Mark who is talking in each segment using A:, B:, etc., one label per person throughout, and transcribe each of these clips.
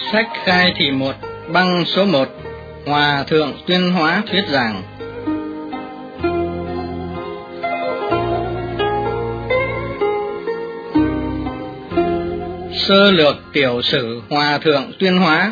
A: Sách khai thị 1, băng số 1, Hòa Thượng Tuyên Hóa thuyết giảng. Sơ lược tiểu sử Hòa Thượng Tuyên Hóa.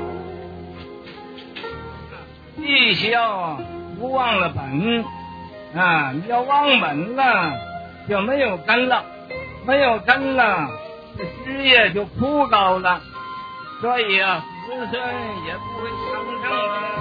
B: 地消不忘了本啊，你要忘本了就没有根了，没有根了这枝叶就枯槁了，所以啊子孙也不会昌盛了。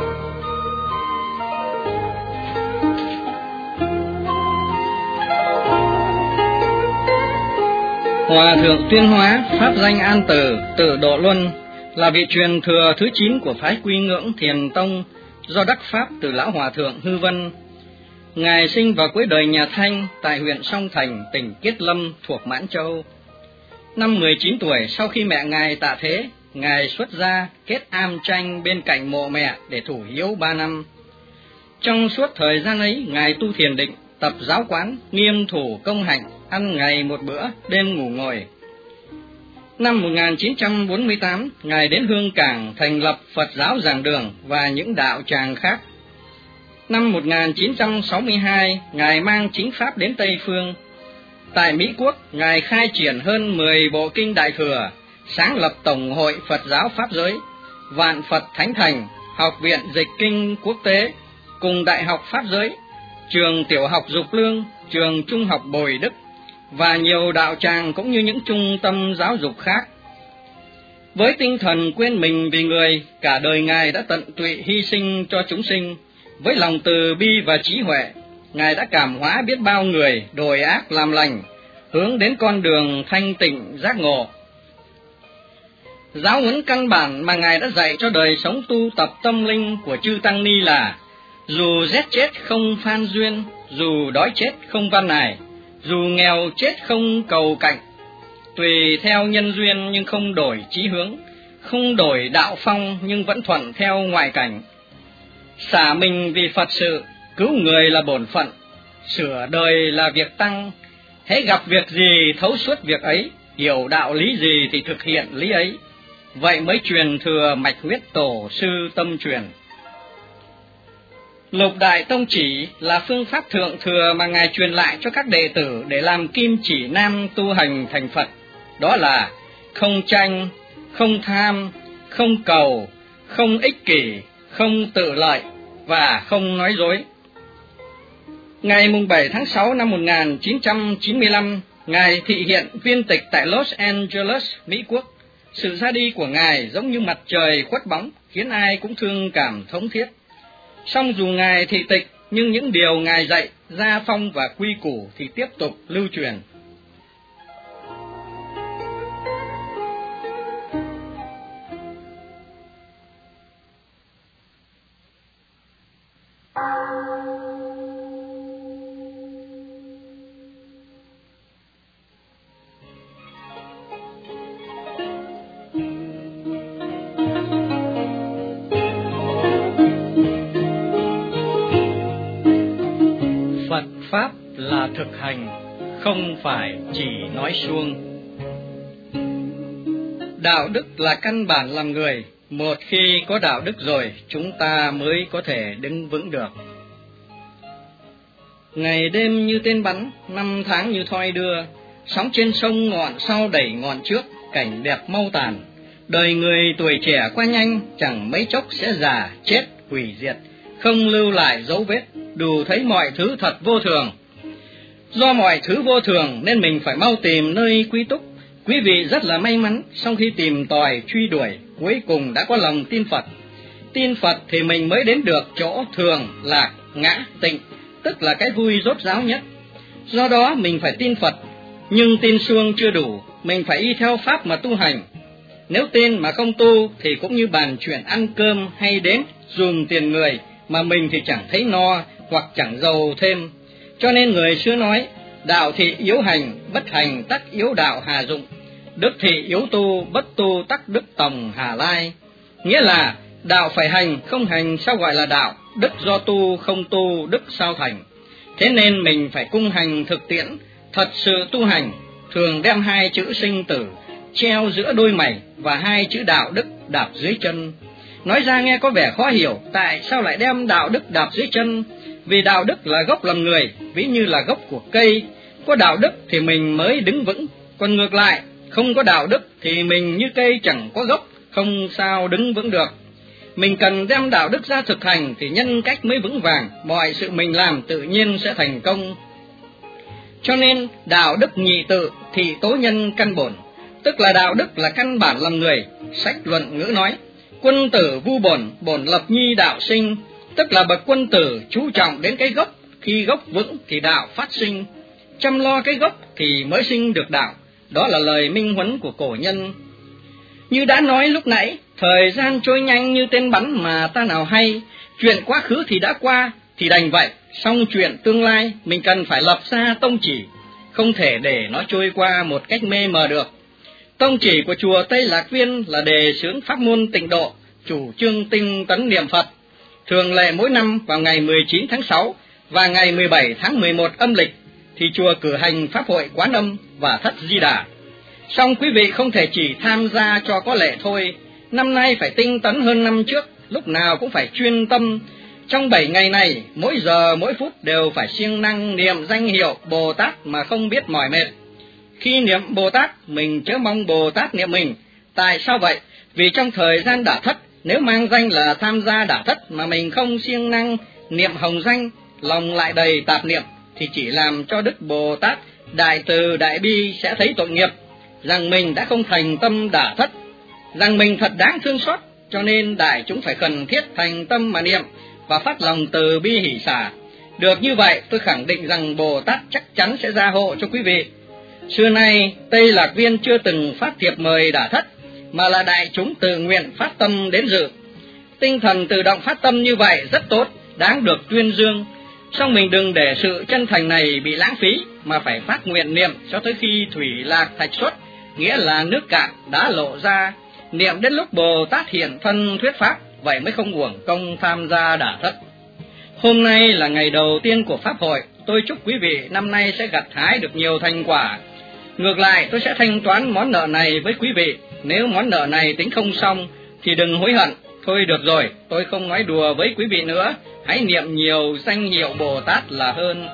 A: Hòa Thượng Tuyên Hóa, pháp danh An Từ, tự Độ Luân, là vị truyền thừa thứ 9 của phái Quy Ngưỡng Thiền Tông, do đắc pháp từ lão Hòa Thượng Hư Vân. Ngài sinh vào cuối đời nhà Thanh tại huyện Song Thành, tỉnh Kiết Lâm thuộc Mãn Châu. Năm 19 tuổi, sau khi mẹ Ngài tạ thế, Ngài xuất gia kết am tranh bên cạnh mộ mẹ để thủ hiếu 3 năm. Trong suốt thời gian ấy, Ngài tu thiền định, tập giáo quán, nghiêm thủ công hạnh, ăn ngày một bữa, đêm ngủ ngồi. Năm 1948, Ngài đến Hương Cảng thành lập Phật giáo Giảng Đường và những đạo tràng khác. Năm 1962, Ngài mang chính pháp đến Tây Phương. Tại Mỹ Quốc, Ngài khai triển hơn 10 bộ kinh Đại Thừa, sáng lập Tổng hội Phật giáo Pháp giới, Vạn Phật Thánh Thành, Học viện Dịch kinh Quốc tế, cùng Đại học Pháp giới, trường tiểu học Dục Lương, trường trung học Bồi Đức, và nhiều đạo tràng cũng như những trung tâm giáo dục khác. Với tinh thần quên mình vì người, cả đời Ngài đã tận tụy hy sinh cho chúng sinh. Với lòng từ bi và trí huệ, Ngài đã cảm hóa biết bao người đổi ác làm lành, hướng đến con đường thanh tịnh giác ngộ. Giáo huấn căn bản mà Ngài đã dạy cho đời sống tu tập tâm linh của chư tăng ni là: dù rét chết không phan duyên, dù đói chết không van nài, dù nghèo chết không cầu cạnh, tùy theo nhân duyên nhưng không đổi chí hướng, không đổi đạo phong nhưng vẫn thuận theo ngoại cảnh. Xả mình vì Phật sự, cứu người là bổn phận, sửa đời là việc tăng. Hễ gặp việc gì thấu suốt việc ấy, hiểu đạo lý gì thì thực hiện lý ấy. Vậy mới truyền thừa mạch huyết tổ sư tâm truyền. Lục Đại Tông Chỉ là phương pháp thượng thừa mà Ngài truyền lại cho các đệ tử để làm kim chỉ nam tu hành thành Phật. Đó là không tranh, không tham, không cầu, không ích kỷ, không tự lợi và không nói dối. Ngày 7 tháng 6 năm 1995, Ngài thị hiện viên tịch tại Los Angeles, Mỹ Quốc. Sự ra đi của Ngài giống như mặt trời khuất bóng, khiến ai cũng thương cảm thống thiết. Song dù Ngài thị tịch, nhưng những điều Ngài dạy, gia phong và quy củ thì tiếp tục lưu truyền. Phật Pháp là thực hành, không phải chỉ nói suông. Đạo đức là căn bản làm người. Một khi có đạo đức rồi, chúng ta mới có thể đứng vững được. Ngày đêm như tên bắn, năm tháng như thoi đưa, sóng trên sông ngọn sau đẩy ngọn trước, cảnh đẹp mau tàn. Đời người tuổi trẻ qua nhanh, chẳng mấy chốc sẽ già, chết, hủy diệt, không lưu lại dấu vết, đủ thấy mọi thứ thật vô thường. Do mọi thứ vô thường nên mình phải mau tìm nơi quy túc. Quý vị rất là may mắn, sau khi tìm tòi truy đuổi, cuối cùng đã có lòng tin Phật. Tin Phật thì mình mới đến được chỗ thường, lạc, ngã, tịnh, tức là cái vui rốt ráo nhất. Do đó mình phải tin Phật, nhưng tin suông chưa đủ, mình phải y theo pháp mà tu hành. Nếu tin mà không tu thì cũng như bàn chuyện ăn cơm hay đến dùng tiền người mà mình thì chẳng thấy no hoặc chẳng giàu thêm. Cho nên người xưa nói: đạo thị yếu hành, bất hành tắc yếu đạo hà dụng. Đức thị yếu tu, bất tu tắc đức tòng hà lai. Nghĩa là đạo phải hành, không hành sao gọi là đạo? Đức do tu, không tu, đức sao thành? Thế nên mình phải cung hành thực tiễn, thật sự tu hành, thường đem hai chữ sinh tử treo giữa đôi mày và hai chữ đạo đức đạp dưới chân. Nói ra nghe có vẻ khó hiểu, tại sao lại đem đạo đức đạp dưới chân? Vì đạo đức là gốc làm người, ví như là gốc của cây, có đạo đức thì mình mới đứng vững, còn ngược lại, không có đạo đức thì mình như cây chẳng có gốc, không sao đứng vững được. Mình cần đem đạo đức ra thực hành thì nhân cách mới vững vàng, mọi sự mình làm tự nhiên sẽ thành công. Cho nên đạo đức nhị tự thì tố nhân căn bổn, tức là đạo đức là căn bản làm người. Sách Luận Ngữ nói: quân tử vu bổn, bổn lập nhi đạo sinh, tức là bậc quân tử chú trọng đến cái gốc, khi gốc vững thì đạo phát sinh, chăm lo cái gốc thì mới sinh được đạo. Đó là lời minh huấn của cổ nhân. Như đã nói lúc nãy, thời gian trôi nhanh như tên bắn mà ta nào hay, chuyện quá khứ thì đã qua thì đành vậy, song chuyện tương lai mình cần phải lập ra tông chỉ, không thể để nó trôi qua một cách mê mờ được. Tông chỉ của chùa Tây Lạc Viên là đề xướng pháp môn tịnh độ, chủ trương tinh tấn niệm Phật. Thường lệ mỗi năm vào ngày 19 tháng 6 và ngày 17 tháng 11 âm lịch thì chùa cử hành pháp hội Quán Âm và Thất Di Đà. Song quý vị không thể chỉ tham gia cho có lệ thôi, năm nay phải tinh tấn hơn năm trước, lúc nào cũng phải chuyên tâm. Trong 7 ngày này, mỗi giờ mỗi phút đều phải siêng năng niệm danh hiệu Bồ Tát mà không biết mỏi mệt. Khi niệm Bồ Tát, mình chớ mong Bồ Tát niệm mình. Tại sao vậy? Vì trong thời gian đả thất, nếu mang danh là tham gia đả thất mà mình không siêng năng niệm hồng danh, lòng lại đầy tạp niệm, thì chỉ làm cho Đức Bồ Tát đại từ đại bi sẽ thấy tội nghiệp, rằng mình đã không thành tâm đả thất, rằng mình thật đáng thương xót, cho nên đại chúng phải cần thiết thành tâm mà niệm và phát lòng từ bi hỷ xả. Được như vậy, tôi khẳng định rằng Bồ Tát chắc chắn sẽ gia hộ cho quý vị. Xưa nay, Tây Lạc Viên chưa từng phát thiệp mời đả thất, mà là đại chúng tự nguyện phát tâm đến dự. Tinh thần tự động phát tâm như vậy rất tốt, đáng được tuyên dương. Song mình đừng để sự chân thành này bị lãng phí, mà phải phát nguyện niệm cho tới khi thủy lạc thạch xuất, nghĩa là nước cạn đã lộ ra, niệm đến lúc Bồ Tát hiện thân thuyết pháp, vậy mới không uổng công tham gia đả thất. Hôm nay là ngày đầu tiên của pháp hội, tôi chúc quý vị năm nay sẽ gặt hái được nhiều thành quả. Ngược lại, tôi sẽ thanh toán món nợ này với quý vị. Nếu món nợ này tính không xong thì đừng hối hận. Thôi được rồi, tôi không nói đùa với quý vị nữa, hãy niệm nhiều danh hiệu Bồ Tát là hơn.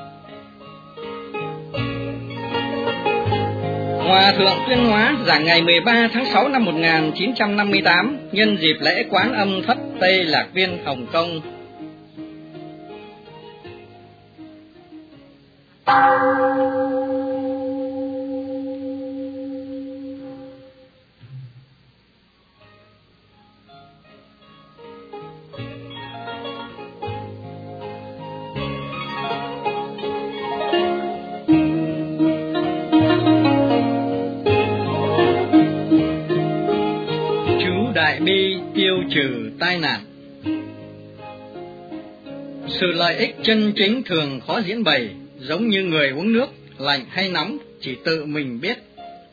A: Hòa thượng Tuyên Hóa giảng ngày 13 tháng 6 năm 1958 nhân dịp lễ Quán Âm Thất Tây Lạc Viên, Hồng Kông. Đại bi tiêu trừ tai nạn. Sự lợi ích chân chính thường khó diễn bày, giống như người uống nước, lạnh hay nóng chỉ tự mình biết.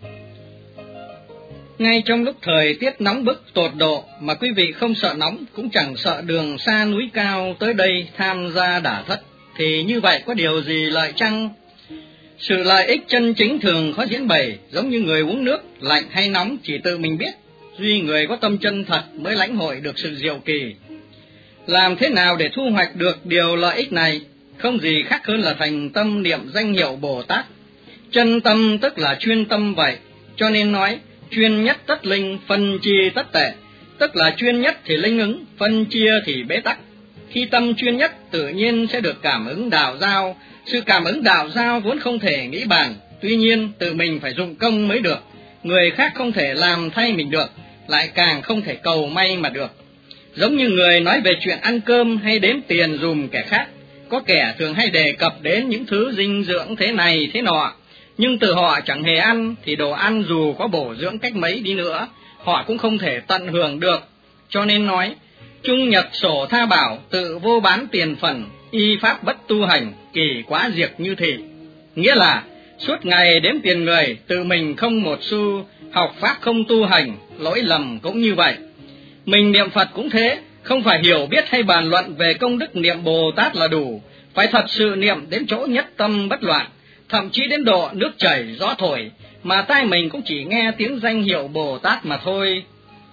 A: Ngay trong lúc thời tiết nóng bức tột độ mà quý vị không sợ nóng, cũng chẳng sợ đường xa núi cao tới đây tham gia đả thất, thì như vậy có điều gì lợi chăng? Sự lợi ích chân chính thường khó diễn bày, giống như người uống nước, lạnh hay nóng chỉ tự mình biết. Duy người có tâm chân thật mới lãnh hội được sự diệu kỳ. Làm thế nào để thu hoạch được điều lợi ích này? Không gì khác hơn là thành tâm niệm danh hiệu Bồ Tát. Chân tâm tức là chuyên tâm vậy, cho nên nói chuyên nhất tất linh, phân chia tất tệ. Tức là chuyên nhất thì linh ứng, phân chia thì bế tắc. Khi tâm chuyên nhất tự nhiên sẽ được cảm ứng đạo giao. Sự cảm ứng đạo giao vốn không thể nghĩ bàn, tuy nhiên tự mình phải dụng công mới được. Người khác không thể làm thay mình được, lại càng không thể cầu may mà được. Giống như người nói về chuyện ăn cơm hay đếm tiền dùm kẻ khác, có kẻ thường hay đề cập đến những thứ dinh dưỡng thế này thế nọ, nhưng từ họ chẳng hề ăn thì đồ ăn dù có bổ dưỡng cách mấy đi nữa, họ cũng không thể tận hưởng được. Cho nên nói, trung nhật sổ tha bảo, tự vô bán tiền phần, y pháp bất tu hành, kỳ quá diệt như thị. Nghĩa là suốt ngày đếm tiền người, tự mình không một xu, học pháp không tu hành, lỗi lầm cũng như vậy. Mình niệm Phật cũng thế, không phải hiểu biết hay bàn luận về công đức niệm Bồ Tát là đủ, phải thật sự niệm đến chỗ nhất tâm bất loạn, thậm chí đến độ nước chảy gió thổi, mà tai mình cũng chỉ nghe tiếng danh hiệu Bồ Tát mà thôi.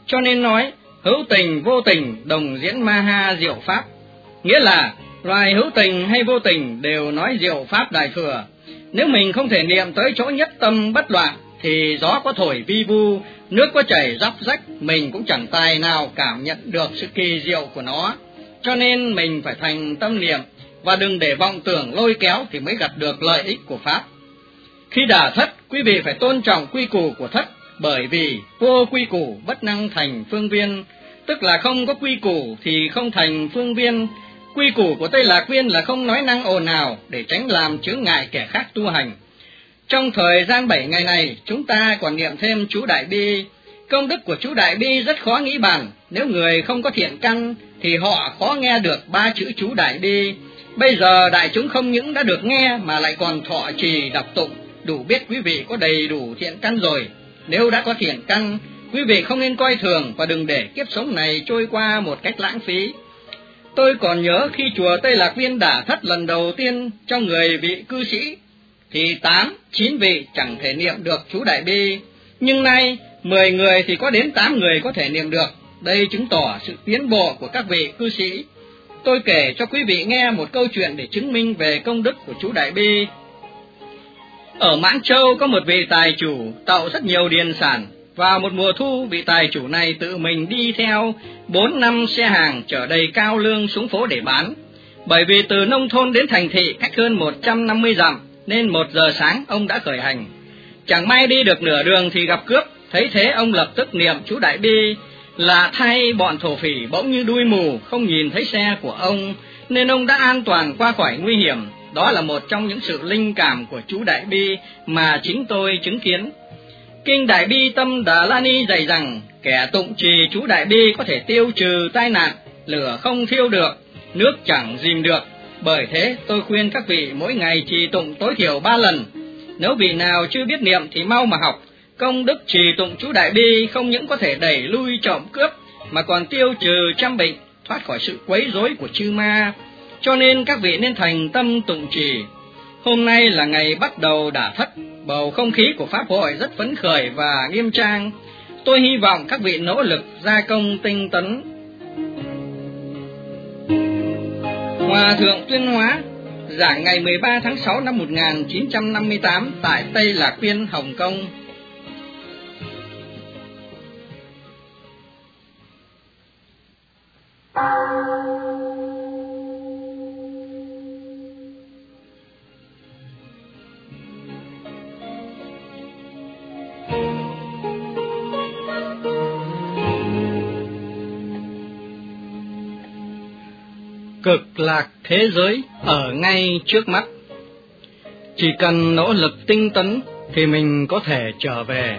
A: Cho nên nói, hữu tình vô tình đồng diễn Maha diệu pháp. Nghĩa là, loài hữu tình hay vô tình đều nói diệu pháp đại thừa. Nếu mình không thể niệm tới chỗ nhất tâm bất loạn, thì gió có thổi vi vu, nước có chảy róc rách, mình cũng chẳng tài nào cảm nhận được sự kỳ diệu của nó. Cho nên mình phải thành tâm niệm, và đừng để vọng tưởng lôi kéo thì mới gặt được lợi ích của Pháp. Khi đả thất, quý vị phải tôn trọng quy củ của thất, bởi vì vô quy củ bất năng thành phương viên, tức là không có quy củ thì không thành phương viên. Quy củ của Tây Lạc Viên là không nói năng ồn ào để tránh làm chướng ngại kẻ khác tu hành. Trong thời gian 7 ngày này, chúng ta còn niệm thêm chú Đại Bi. Công đức của chú Đại Bi rất khó nghĩ bàn, nếu người không có thiện căn thì họ khó nghe được 3 chữ chú Đại Bi. Bây giờ đại chúng không những đã được nghe mà lại còn thọ trì đọc tụng, đủ biết quý vị có đầy đủ thiện căn rồi. Nếu đã có thiện căn, quý vị không nên coi thường và đừng để kiếp sống này trôi qua một cách lãng phí. Tôi còn nhớ khi chùa Tây Lạc Viên đả thất lần đầu tiên cho người vị cư sĩ, thì 8-9 vị chẳng thể niệm được chú Đại Bi, nhưng nay 10 người thì có đến 8 người có thể niệm được. Đây chứng tỏ sự tiến bộ của các vị cư sĩ. Tôi kể cho quý vị nghe một câu chuyện để chứng minh về công đức của chú Đại Bi. Ở Mãn Châu có một vị tài chủ tậu rất nhiều điền sản. Vào một mùa thu, vị tài chủ này tự mình đi theo 4-5 xe hàng chở đầy cao lương xuống phố để bán. Bởi vì từ nông thôn đến thành thị cách hơn 150 dặm, nên 1 giờ sáng ông đã khởi hành. Chẳng may đi được nửa đường thì gặp cướp, thấy thế ông lập tức niệm chú Đại Bi. Là thay bọn thổ phỉ bỗng như đuôi mù, không nhìn thấy xe của ông, nên ông đã an toàn qua khỏi nguy hiểm. Đó là một trong những sự linh cảm của chú Đại Bi mà chính tôi chứng kiến. Kinh Đại Bi Tâm Đà La Ni dạy rằng, kẻ tụng trì chú Đại Bi có thể tiêu trừ tai nạn, lửa không thiêu được, nước chẳng dìm được. Bởi thế tôi khuyên các vị mỗi ngày trì tụng tối thiểu 3 lần. Nếu vị nào chưa biết niệm thì mau mà học. Công đức trì tụng chú Đại Bi không những có thể đẩy lui trộm cướp, mà còn tiêu trừ trăm bệnh, thoát khỏi sự quấy rối của chư ma. Cho nên các vị nên thành tâm tụng trì. Hôm nay là ngày bắt đầu đả thất, bầu không khí của Pháp hội rất phấn khởi và nghiêm trang. Tôi hy vọng các vị nỗ lực gia công tinh tấn. Hòa Thượng Tuyên Hóa giảng ngày 13 tháng 6 năm 1958 tại Tây Lạc Viên, Hồng Kông. Cực lạc thế giới ở ngay trước mắt. Chỉ cần nỗ lực tinh tấn thì mình có thể trở về.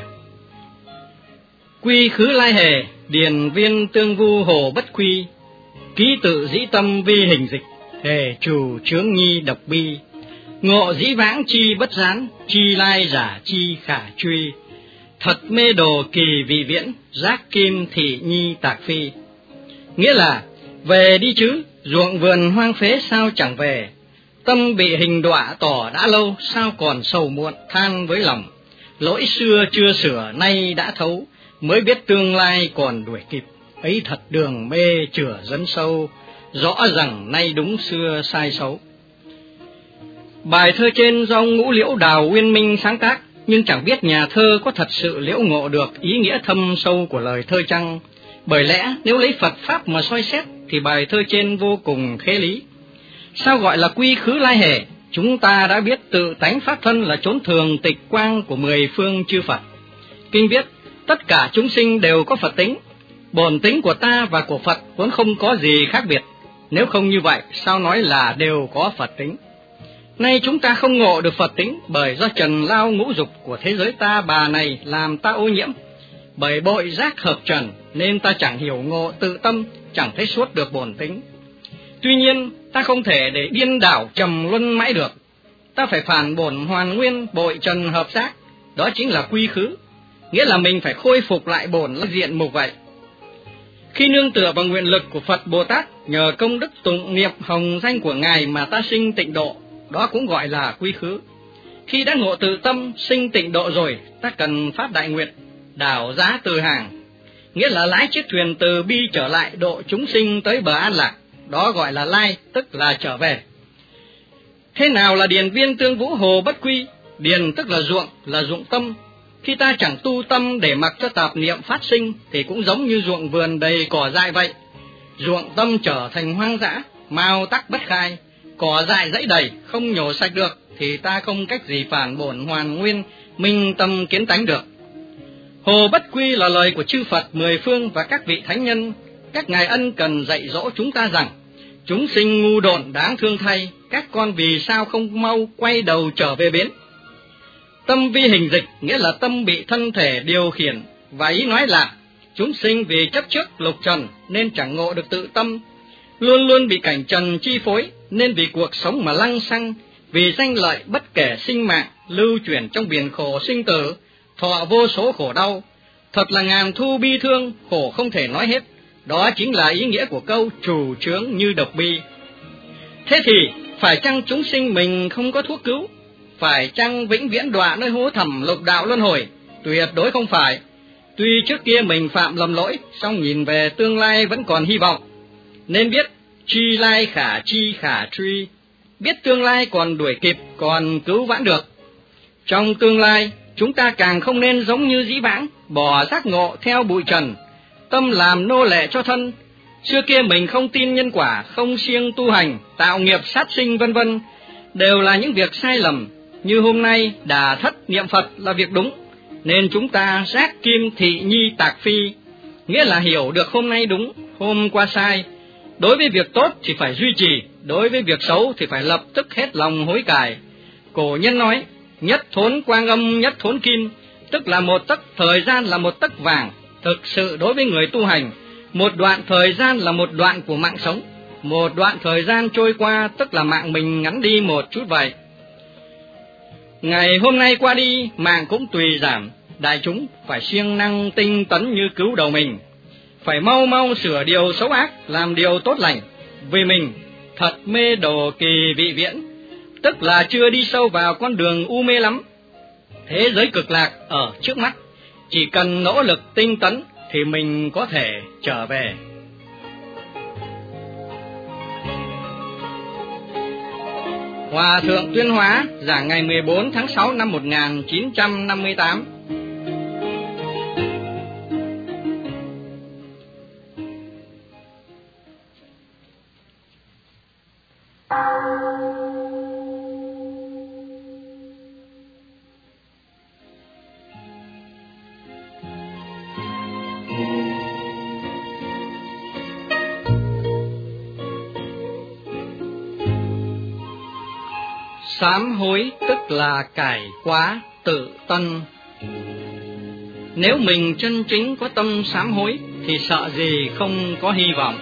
A: Quy khứ lai hề, điền viên tương vu hồ bất quy. Ký tự dĩ tâm vi hình dịch, hề trù chướng nhi độc bi. Ngộ dĩ vãng chi bất gián, chi lai giả chi khả truy. Thật mê đồ kỳ vị viễn, giác kim thị nhi tạc phi. Nghĩa là, về đi chứ, ruộng vườn hoang phế sao chẳng về. Tâm bị hình đọa tỏ đã lâu, sao còn sầu muộn than với lòng. Lỗi xưa chưa sửa nay đã thấu, mới biết tương lai còn đuổi kịp. Ấy thật đường mê chửa dẫn sâu, rõ rằng nay đúng xưa sai xấu. Bài thơ trên do ông Ngũ Liễu Đào Uyên Minh sáng tác, nhưng chẳng biết nhà thơ có thật sự liễu ngộ được ý nghĩa thâm sâu của lời thơ chăng. Bởi lẽ nếu lấy Phật Pháp mà soi xét thì bài thơ trên vô cùng khế lý. Sao gọi là quy khứ lai hề? Chúng ta đã biết tự tánh pháp thân là chốn thường tịch quang của 10 phương chư Phật. Kinh viết, tất cả chúng sinh đều có Phật tính. Bổn tính của ta và của Phật vốn không có gì khác biệt. Nếu không như vậy, sao nói là đều có Phật tính? Nay chúng ta không ngộ được Phật tính bởi do trần lao ngũ dục của thế giới ta bà này làm ta ô nhiễm. Bởi bội giác hợp trần nên ta chẳng hiểu ngộ tự tâm, chẳng thấy suốt được bổn tính. Tuy nhiên, ta không thể để điên đảo trầm luân mãi được. Ta phải phản bổn hoàn nguyên bội trần hợp giác, đó chính là quy khứ. Nghĩa là mình phải khôi phục lại bổn diện mục vậy. Khi nương tựa vào nguyện lực của Phật Bồ Tát, nhờ công đức tụng niệm hồng danh của Ngài mà ta sinh tịnh độ, đó cũng gọi là quy khứ. Khi đã ngộ tự tâm sinh tịnh độ rồi, ta cần phát đại nguyện, đảo giá từ hàng. nghĩa là lái chiếc thuyền từ bi trở lại độ chúng sinh tới bờ an lạc, đó gọi là lai, tức là trở về. Thế nào là điền viên tương vũ hồ bất quy? Điền tức là ruộng tâm. Khi ta chẳng tu tâm để mặc cho tạp niệm phát sinh thì cũng giống như ruộng vườn đầy cỏ dại vậy. Ruộng tâm trở thành hoang dã, mao tắc bất khai, cỏ dại dãy đầy, không nhổ sạch được thì ta không cách gì phản bổn hoàn nguyên, minh tâm kiến tánh được. Hồ bất quy là lời của chư Phật mười phương và các vị thánh nhân. Các ngài ân cần dạy dỗ chúng ta rằng chúng sinh ngu độn đáng thương thay, các con vì sao không mau quay đầu trở về bến. Tâm vi hình dịch nghĩa là tâm bị thân thể điều khiển, và ý nói là chúng sinh vì chấp trước lục trần nên chẳng ngộ được tự tâm, luôn luôn bị cảnh trần chi phối nên vì cuộc sống mà lăng xăng, vì danh lợi bất kể sinh mạng lưu chuyển trong biển khổ sinh tử, thọ vô số khổ đau. Thật là ngàn thu bi thương, khổ không thể nói hết. Đó chính là ý nghĩa của câu trù chướng như độc bi. Thế thì phải chăng chúng sinh mình không có thuốc cứu? Phải chăng vĩnh viễn đọa nơi hố thẳm lục đạo luân hồi? Tuyệt đối không phải. Tuy trước kia mình phạm lầm lỗi, song nhìn về tương lai vẫn còn hy vọng. Nên biết chi lai khả chi khả truy, biết tương lai còn đuổi kịp, còn cứu vãn được. Trong tương lai, chúng ta càng không nên giống như dĩ vãng, bỏ giác ngộ theo bụi trần, tâm làm nô lệ cho thân. Xưa kia mình không tin nhân quả, không siêng tu hành, tạo nghiệp sát sinh vân vân, đều là những việc sai lầm. Như hôm nay đà thất niệm Phật là việc đúng, nên chúng ta giác kim thị nhi tạc phi, nghĩa là hiểu được hôm nay đúng, hôm qua sai. Đối với việc tốt thì phải duy trì, đối với việc xấu thì phải lập tức hết lòng hối cải. Cổ nhân nói, nhất thốn quang âm nhất thốn kim, tức là một tấc thời gian là một tấc vàng. Thực sự đối với người tu hành, một đoạn thời gian là một đoạn của mạng sống. Một đoạn thời gian trôi qua tức là mạng mình ngắn đi một chút vậy. Ngày hôm nay qua đi, mạng cũng tùy giảm. Đại chúng phải siêng năng tinh tấn như cứu đầu mình, phải mau mau sửa điều xấu ác, làm điều tốt lành. Vì mình thật mê đồ kỳ vị viễn, tức là chưa đi sâu vào con đường u mê lắm. Thế giới cực lạc ở trước mắt, chỉ cần nỗ lực tinh tấn thì mình có thể trở về. Hòa thượng Tuyên Hóa giảng ngày 14 tháng 6 năm 1958. Sám hối tức là cải quá tự tân. Nếu mình chân chính có tâm sám hối thì sợ gì không có hy vọng.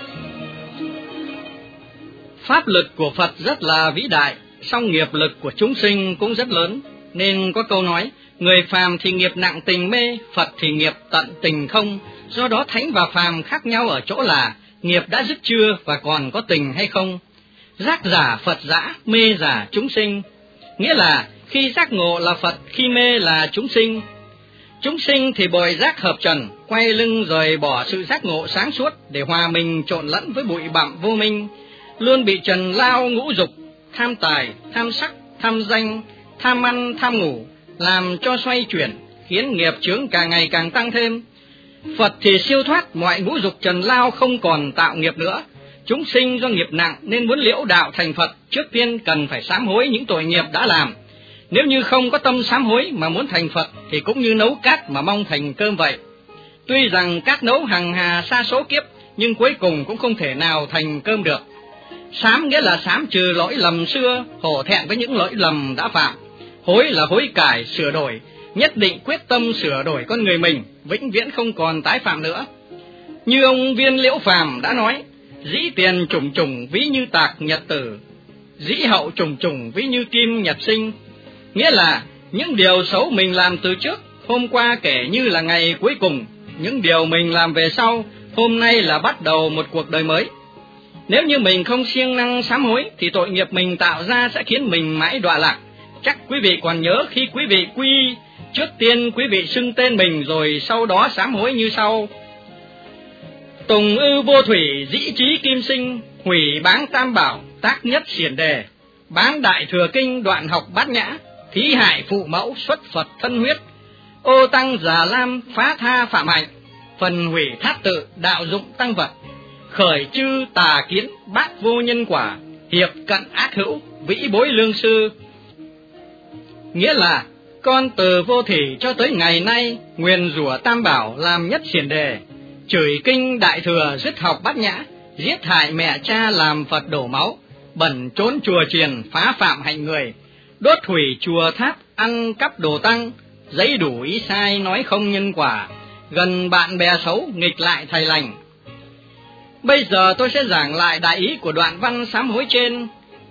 A: Pháp lực của Phật rất là vĩ đại, song nghiệp lực của chúng sinh cũng rất lớn. Nên có câu nói, người phàm thì nghiệp nặng tình mê, Phật thì nghiệp tận tình không. Do đó thánh và phàm khác nhau ở chỗ là nghiệp đã dứt chưa và còn có tình hay không. Giác giả Phật dã, mê giả chúng sinh. Nghĩa là khi giác ngộ là Phật, khi mê là chúng sinh. Chúng sinh thì bội giác hợp trần, quay lưng rời bỏ sự giác ngộ sáng suốt để hòa mình trộn lẫn với bụi bặm vô minh, luôn bị trần lao ngũ dục, tham tài, tham sắc, tham danh, tham ăn, tham ngủ, làm cho xoay chuyển, khiến nghiệp chướng càng ngày càng tăng thêm. Phật thì siêu thoát mọi ngũ dục trần lao, không còn tạo nghiệp nữa. Chúng sinh do nghiệp nặng nên muốn liễu đạo thành Phật, trước tiên cần phải sám hối những tội nghiệp đã làm. Nếu như không có tâm sám hối mà muốn thành Phật thì cũng như nấu cát mà mong thành cơm vậy. Tuy rằng cát nấu hằng hà sa số kiếp, nhưng cuối cùng cũng không thể nào thành cơm được. Sám nghĩa là sám trừ lỗi lầm xưa, hổ thẹn với những lỗi lầm đã phạm. Hối là hối cải, sửa đổi, nhất định quyết tâm sửa đổi con người mình, vĩnh viễn không còn tái phạm nữa. Như ông Viên Liễu Phàm đã nói, dĩ tiền trùng trùng ví như tạc nhật tử, dĩ hậu trùng trùng ví như kim nhật sinh. Nghĩa là những điều xấu mình làm từ trước, hôm qua kể như là ngày cuối cùng. Những điều mình làm về sau, hôm nay là bắt đầu một cuộc đời mới. Nếu như mình không siêng năng sám hối thì tội nghiệp mình tạo ra sẽ khiến mình mãi đọa lạc. Chắc quý vị còn nhớ khi quý vị quy, trước tiên quý vị xưng tên mình rồi sau đó sám hối như sau: Tùng ư vô thủy dĩ trí kim sinh, hủy báng tam bảo tác nhất xiển đề. Báng đại thừa kinh đoạn học bát nhã, thí hại phụ mẫu xuất Phật thân huyết. Ô tăng già lam phá tha phạm hạnh, phần hủy thát tự đạo dụng tăng vật. Khởi chư tà kiến bác vô nhân quả, hiệp cận ác hữu vĩ bối lương sư. Nghĩa là con từ vô thủy cho tới ngày nay nguyền rủa tam bảo làm nhất xiển đề, chửi kinh đại thừa dứt học bát nhã, giết hại mẹ cha làm Phật đổ máu, bẩn trốn chùa chiền phá phạm hạnh người, đốt hủy chùa tháp ăn cắp đồ tăng, giấy đủ ý sai nói không nhân quả, gần bạn bè xấu nghịch lại thầy lành. Bây giờ tôi sẽ giảng lại đại ý của đoạn văn sám hối trên.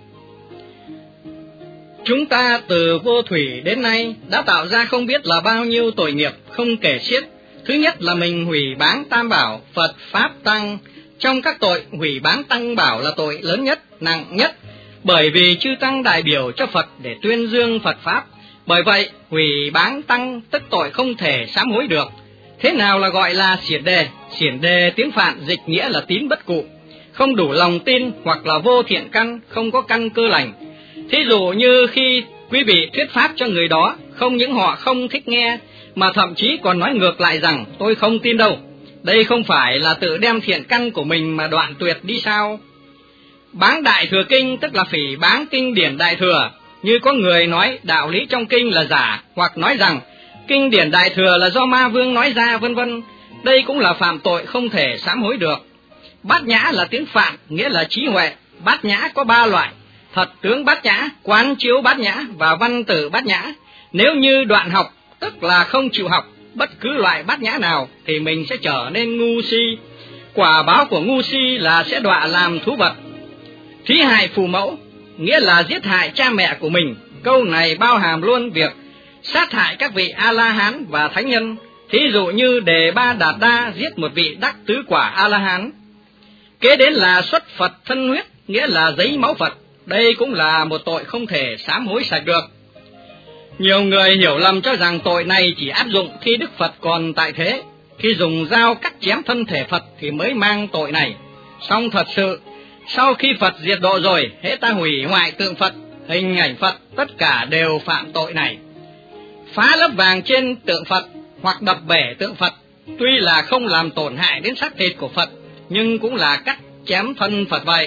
A: Chúng ta từ vô thủy đến nay đã tạo ra không biết là bao nhiêu tội nghiệp không kể xiết. Thứ nhất là mình hủy báng tam bảo Phật Pháp Tăng. Trong các tội, hủy báng tăng bảo là tội lớn nhất, nặng nhất, bởi vì chư tăng đại biểu cho Phật để tuyên dương Phật Pháp. Bởi vậy, hủy báng tăng tức tội không thể sám hối được. Thế nào là gọi là xiển đề? Xiển đề tiếng Phạn dịch nghĩa là tín bất cụ, không đủ lòng tin hoặc là vô thiện căn, không có căn cơ lành. Thí dụ như khi quý vị thuyết pháp cho người đó, không những họ không thích nghe, mà thậm chí còn nói ngược lại rằng tôi không tin đâu. Đây không phải là tự đem thiện căn của mình mà đoạn tuyệt đi sao? Báng đại thừa kinh tức là phỉ báng kinh điển đại thừa, như có người nói đạo lý trong kinh là giả, hoặc nói rằng kinh điển đại thừa là do ma vương nói ra, vân vân. Đây cũng là phạm tội không thể sám hối được. Bát nhã là tiếng Phạn, nghĩa là trí huệ. Bát nhã có 3 loại: thật tướng bát nhã, quán chiếu bát nhã và văn tử bát nhã. Nếu như đoạn học, tức là không chịu học bất cứ loại bát nhã nào, thì mình sẽ trở nên ngu si. Quả báo của ngu si là sẽ đọa làm thú vật. Thí hại phụ mẫu, nghĩa là giết hại cha mẹ của mình. Câu này bao hàm luôn việc sát hại các vị A-la-hán và thánh nhân. Thí dụ như Đề Ba Đạt Đa giết một vị đắc tứ quả A-la-hán. Kế đến là xuất Phật thân huyết, nghĩa là giấy máu Phật. Đây cũng là một tội không thể sám hối sạch được. Nhiều người hiểu lầm cho rằng tội này chỉ áp dụng khi Đức Phật còn tại thế, khi dùng dao cắt chém thân thể Phật thì mới mang tội này. Song thật sự, sau khi Phật diệt độ rồi, hễ ta hủy hoại tượng Phật, hình ảnh Phật, tất cả đều phạm tội này. Phá lớp vàng trên tượng Phật hoặc đập bể tượng Phật, tuy là không làm tổn hại đến xác thịt của Phật, nhưng cũng là cắt chém thân Phật vậy.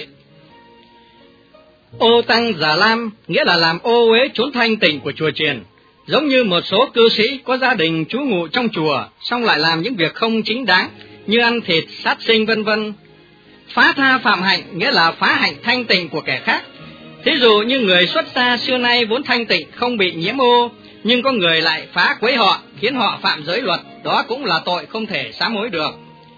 A: Ô tăng giả lam, nghĩa là làm ô uế chốn thanh tịnh của chùa chiền. Giống như một số cư sĩ có gia đình trú ngụ trong chùa, xong lại làm những việc không chính đáng, như ăn thịt, sát sinh vân vân. Phá tha phạm hạnh, nghĩa là phá hạnh thanh tịnh của kẻ khác. Thí dụ như người xuất gia xưa nay vốn thanh tịnh, không bị nhiễm ô, nhưng có người lại phá quấy họ, khiến họ phạm giới luật, đó cũng là tội không thể sám hối được.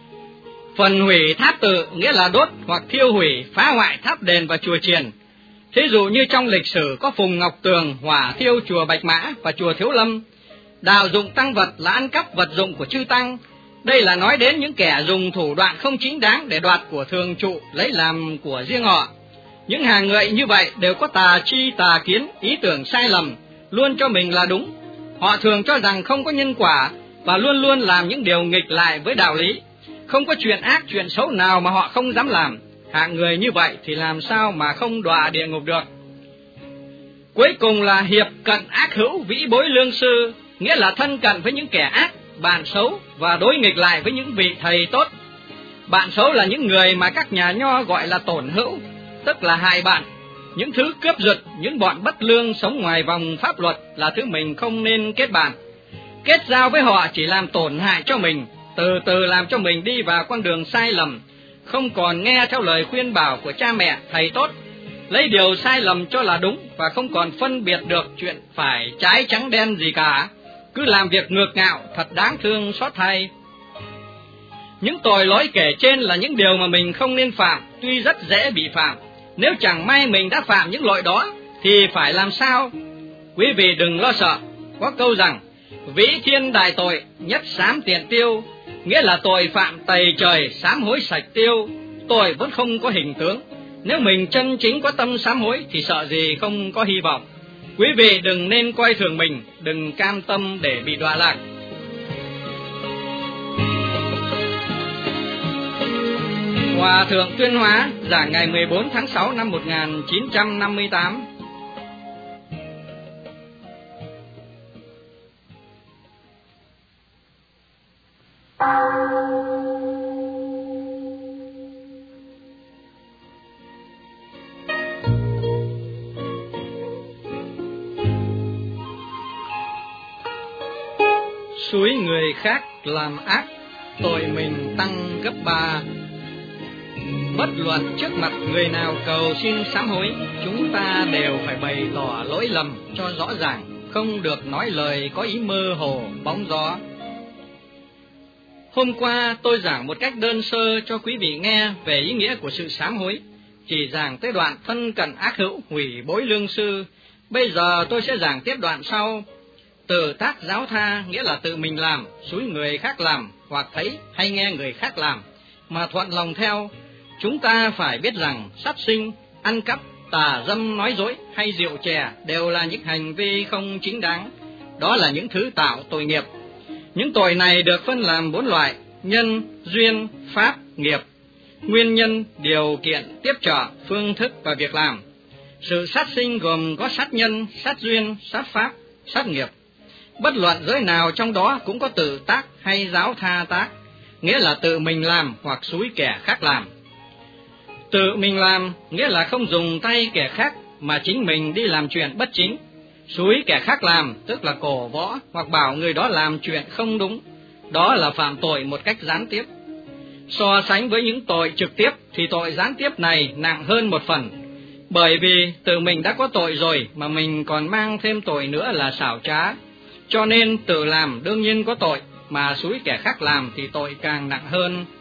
A: Phần hủy tháp tự, nghĩa là đốt hoặc thiêu hủy, phá hoại tháp đền và chùa chiền. Thí dụ như trong lịch sử có Phùng Ngọc Tường hỏa thiêu chùa Bạch Mã và chùa Thiếu Lâm. Đạo dụng tăng vật là ăn cắp vật dụng của chư tăng. Đây là nói đến những kẻ dùng thủ đoạn không chính đáng để đoạt của thường trụ lấy làm của riêng họ. Những hàng người như vậy đều có tà chi tà kiến, ý tưởng sai lầm, luôn cho mình là đúng. Họ thường cho rằng không có nhân quả và luôn luôn làm những điều nghịch lại với đạo lý. Không có chuyện ác, chuyện xấu nào mà họ không dám làm. Hạng người như vậy thì làm sao mà không đọa địa ngục được. Cuối cùng là hiệp cận ác hữu vĩ bối lương sư, nghĩa là thân cận với những kẻ ác, bạn xấu và đối nghịch lại với những vị thầy tốt. Bạn xấu là những người mà các nhà nho gọi là tổn hữu, tức là hại bạn. Những thứ cướp giật, những bọn bất lương sống ngoài vòng pháp luật là thứ mình không nên kết bạn. Kết giao với họ chỉ làm tổn hại cho mình, từ từ làm cho mình đi vào con đường sai lầm, không còn nghe theo lời khuyên bảo của cha mẹ, thầy tốt, lấy điều sai lầm cho là đúng và không còn phân biệt được chuyện phải trái trắng đen gì cả, cứ làm việc ngược ngạo, thật đáng thương xót thay. Những tội lỗi kể trên là những điều mà mình không nên phạm, tuy rất dễ bị phạm. Nếu chẳng may mình đã phạm những lỗi đó thì phải làm sao? Quý vị đừng lo sợ, có câu rằng vĩ thiên đại tội, nhất sám tiện tiêu, nghĩa là tội phạm tày trời, sám hối sạch tiêu. Tội vẫn không có hình tướng, nếu mình chân chính có tâm sám hối thì sợ gì không có hy vọng. Quý vị đừng nên coi thường mình, đừng cam tâm để bị đọa lạc. Hòa thượng Tuyên Hóa giảng ngày 14 tháng 6 năm 1958. Suối người khác làm ác, tội mình tăng gấp 3. Bất luận trước mặt người nào cầu xin sám hối, chúng ta đều phải bày tỏ lỗi lầm cho rõ ràng, không được nói lời có ý mơ hồ, bóng gió. Hôm qua tôi giảng một cách đơn sơ cho quý vị nghe về ý nghĩa của sự sám hối, chỉ giảng tới đoạn thân cận ác hữu, hủy bối lương sư. Bây giờ tôi sẽ giảng tiếp đoạn sau. Tự tác giáo tha nghĩa là tự mình làm, xúi người khác làm, hoặc thấy hay nghe người khác làm mà thuận lòng theo. Chúng ta phải biết rằng sát sinh, ăn cắp, tà dâm, nói dối hay rượu chè đều là những hành vi không chính đáng. Đó là những thứ tạo tội nghiệp. Những tội này được phân làm 4 loại: nhân, duyên, pháp, nghiệp. Nguyên nhân, điều kiện, tiếp trợ, phương thức và việc làm. Sự sát sinh gồm có sát nhân, sát duyên, sát pháp, sát nghiệp. Bất luận giới nào trong đó cũng có tự tác hay giáo tha tác, nghĩa là tự mình làm hoặc xúi kẻ khác làm. Tự mình làm nghĩa là không dùng tay kẻ khác mà chính mình đi làm chuyện bất chính. Xúi kẻ khác làm tức là cổ võ hoặc bảo người đó làm chuyện không đúng. Đó là phạm tội một cách gián tiếp. So sánh với những tội trực tiếp thì tội gián tiếp này nặng hơn một phần. Bởi vì tự mình đã có tội rồi mà mình còn mang thêm tội nữa là xảo trá. Cho nên tự làm đương nhiên có tội, mà xúi kẻ khác làm thì tội càng nặng hơn.